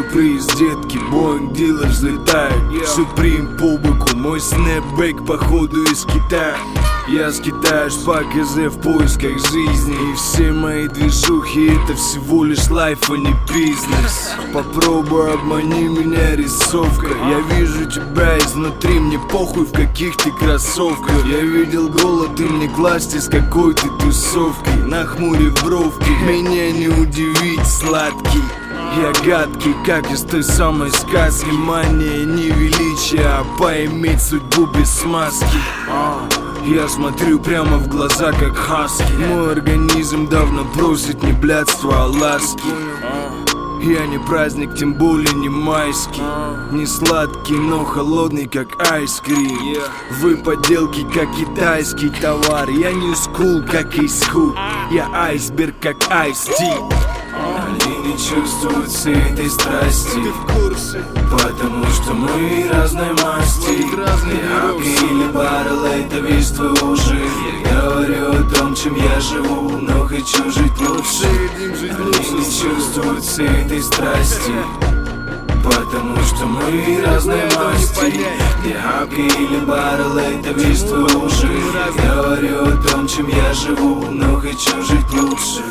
сюрприз, детки, Боинг дилер взлетает. Суприм по боку, мой снэпбэк походу из Китая. Я скитаюсь по КЗ в поисках жизни, и все мои движухи это всего лишь лайф, а не бизнес. Попробуй обмани меня рисовкой, я вижу тебя изнутри, мне похуй в каких ты кроссовках. Я видел голод и мне класть из какой ты тусовки. Нахмурив бровки, меня не удивить, сладкий. Я гадкий, как из той самой сказки. Мания не величие, а поиметь судьбу без смазки. Я смотрю прямо в глаза, как хаски. Мой организм давно просит не блядства, а ласки. Я не праздник, тем более не майский. Не сладкий, но холодный, как айскрим. Вы подделки, как китайский товар. Я не скул, как исхуд. Я айсберг, как айс-ти. Они не чувствуют всей этой страсти. Ты в курсе? Потому что мы разной масти. Хаки или баррел, это весь твой ужин. Я говорю о том, чем я живу, но хочу жить лучше. Они не чувствуют всей этой страсти. Потому что мы разной масти. Хаки или баррел, это весь твой ужин. Я говорю о том, чем я живу, но хочу жить лучше.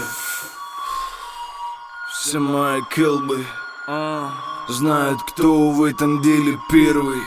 Все мои кэлбы знают, кто в этом деле первый.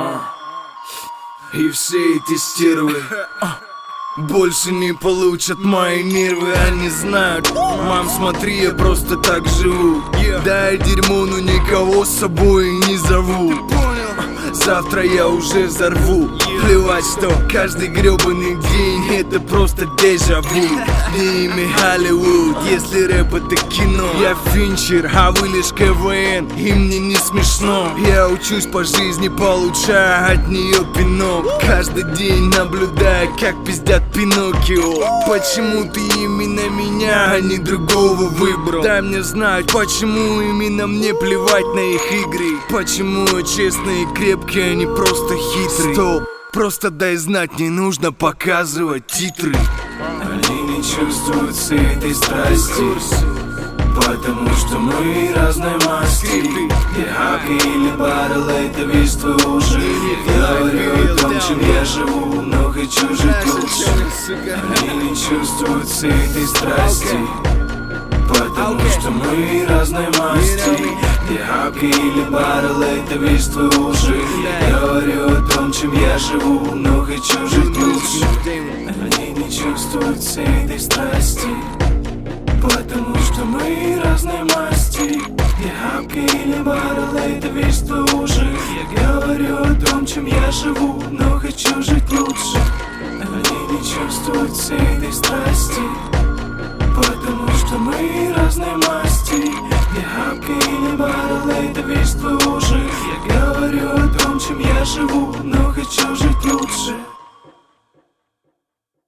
И все эти стервы больше не получат мои нервы. Они знают, мам, смотри, я просто так живу. Дай дерьмо, но никого с собой не зову. Завтра я уже взорву. Плевать, что каждый гребаный день это просто дежаву. Не имя Голливуд, если рэп это кино. Я Финчер, а вы лишь КВН, и мне не смешно. Я учусь по жизни, получая от нее пинок. Каждый день наблюдая, как пиздят Пиноккио. Почему ты именно меня, а не другого выбрал? Дай мне знать, почему именно мне плевать на их игры. Почему я честный и крепкий, а не просто хитрый. Стоп, просто дай знать, не нужно показывать титры. Они не чувствуют всей этой страсти. Потому что мы разной масти. Хаки или баррел, это весь твой ужин. Я говорю о том, чем я живу, но хочу жить лучше. Они не чувствуют всей этой страсти. Потому что мы разной масти. Хаки или баррел, это весь твой ужин. Я говорю о том, чем я живу, но хочу жить лучше. Они не чувствуют всей этой страсти. Потому что мы разной масти. Хаки или баррел, это весь твой ужин. Я говорю о том, чем я живу, но хочу жить лучше. Они не чувствуют всей этой страсти. Потому что мы разной масти. Хаки или баррел, это весь твой ужин. Я говорю о том, чем я живу,